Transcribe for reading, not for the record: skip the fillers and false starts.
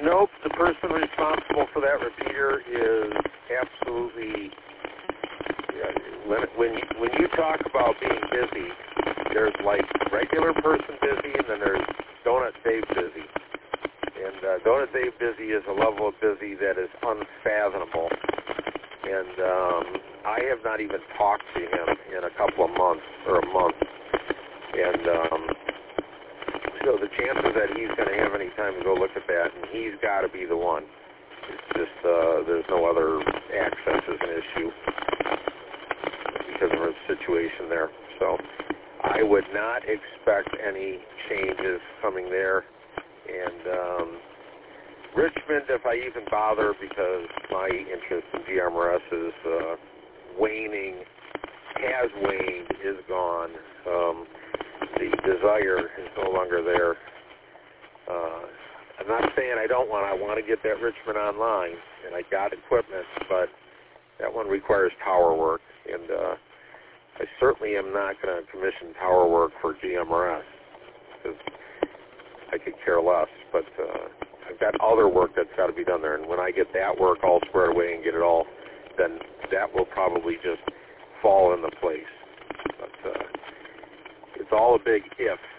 Nope, the person responsible for that repeater is absolutely, when you talk about being busy, there's like regular person busy and then there's Donut Dave busy. And Donut Dave busy is a level of busy that is unfathomable. And I have not even talked to him in a couple of months, or a month. And so the chances that he's going to have any time to go look at that, and he's got to be the one. It's just there's no other access is an issue because of our situation there. So I would not expect any changes coming there. And Richmond, if I even bother, because my interest in GMRS is waning, has waned, is gone. The desire is no longer there. I'm not saying I don't want. I want to get that Richmond online, and I got equipment, but that one requires tower work, and I certainly am not going to commission tower work for GMRS because I could care less. But I've got other work that's got to be done there, and when I get that work all squared away and get it all, then that will probably just fall into place. But it's all a big if.